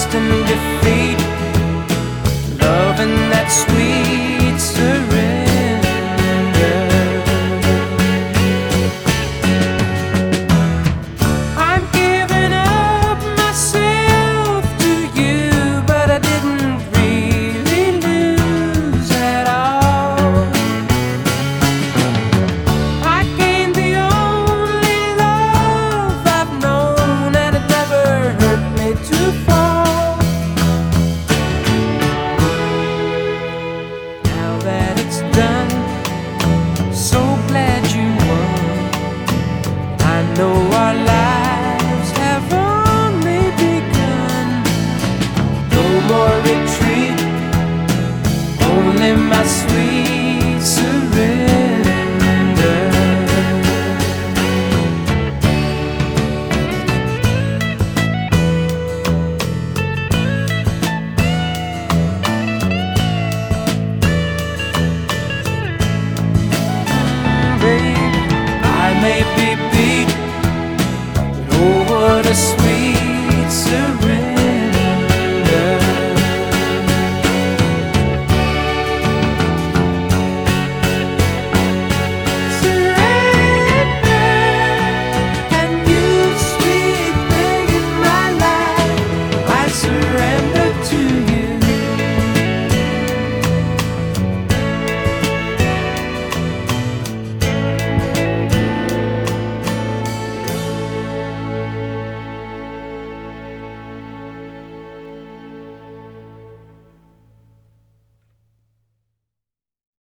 trusting defeat, loving that sweet surrender. I'm giving up myself to you, but I didn't really lose at all. I gained the only love I've known, and it never hurt me to fall. Now that it's done, so glad you won. I know our lives have only begun. No more retreat, only my sweet surrender. Babe, I may be beat, but oh, what a sweet surrender.